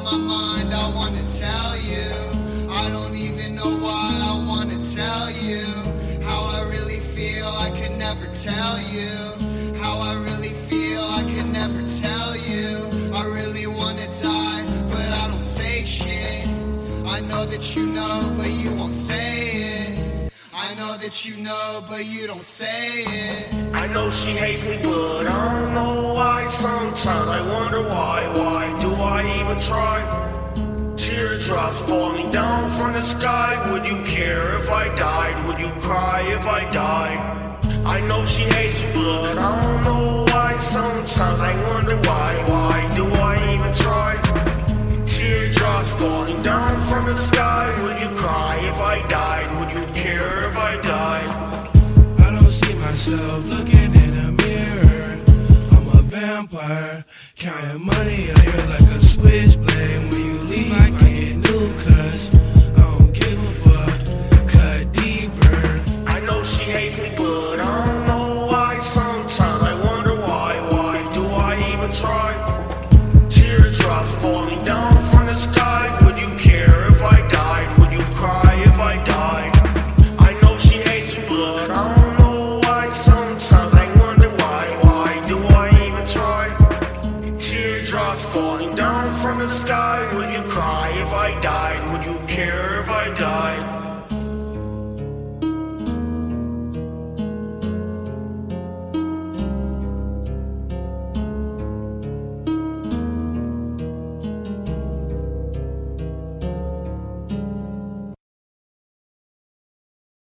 on my mind, I wanna tell you. I don't even know why I wanna tell you how I really feel. I could never tell you how I really feel. I could never tell you. I really wanna die, but I don't say shit. I know that you know, but you won't say it. I know that you know, but you don't say it. I know she hates me, but I don't know why. Sometimes I wonder why do I even try? Teardrops falling down from the sky. Would you care if I died? Would you cry if I died? I know she hates me, but I don't know why. Sometimes I wonder why do I even try? Teardrops falling down from the sky. Would you cry if I died? Would you care if I died? I don't see myself looking in a mirror. I'm a vampire, counting money out here like a switchblade.